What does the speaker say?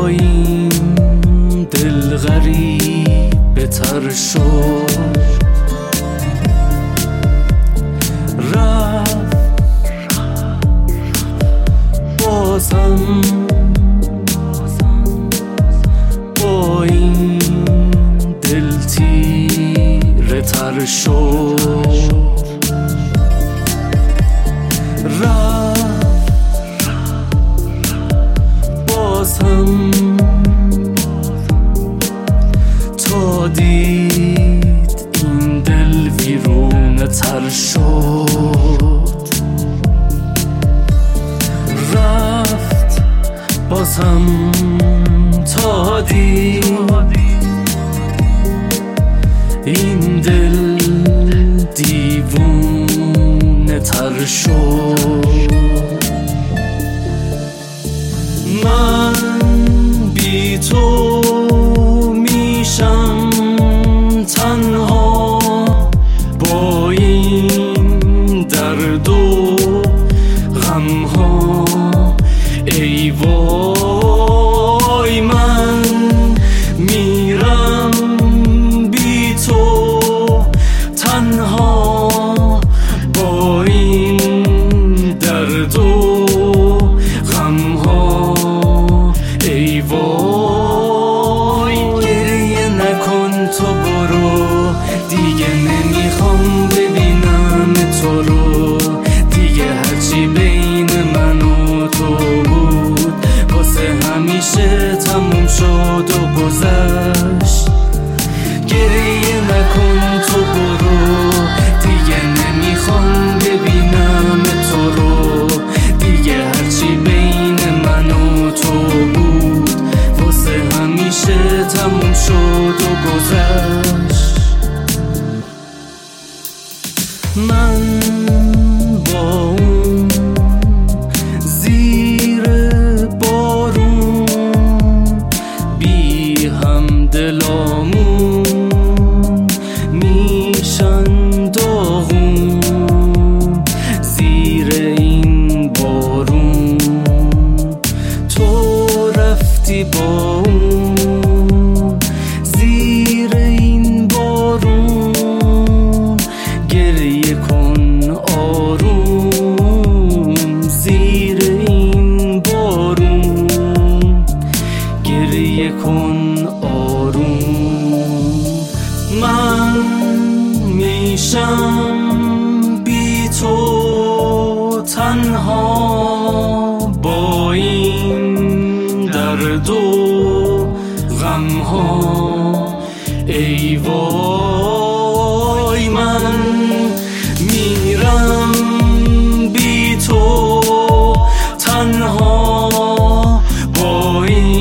این دل غریب تر شد، رفت بازم با این دل تیره تر شد، رفت بازم تا دید این دل ویرونه تر شد، رفت بازم تا دید این دل دیوونه تر شد. من بی تو میشم تنها با این درد و غم ها، ای وای من میرم بی تو تنها با این درد و غم ها، ای وای. گریه نکن تو برو، دیگه نمیخوام ببینم تو رو، دیگه هرچی بین من و تو بود واسه همیشه تموم شد و گذشت. گریه نکن تو برو، دیگه نمیخوام ببینم تو رو، دیگه هرچی بین من و تو بود واسه همیشه تموم شد و گذشت. من با اون زیر بارون بی همدلامون میشن داغون، زیر این بارون تو رفتی با اون، زیر این بارون گریه کن آروم، زیر این بارون گریه کن آروم. من میشم بی تو تنها با این درد و غم ها، ای وای من میرم بی تو تنها با این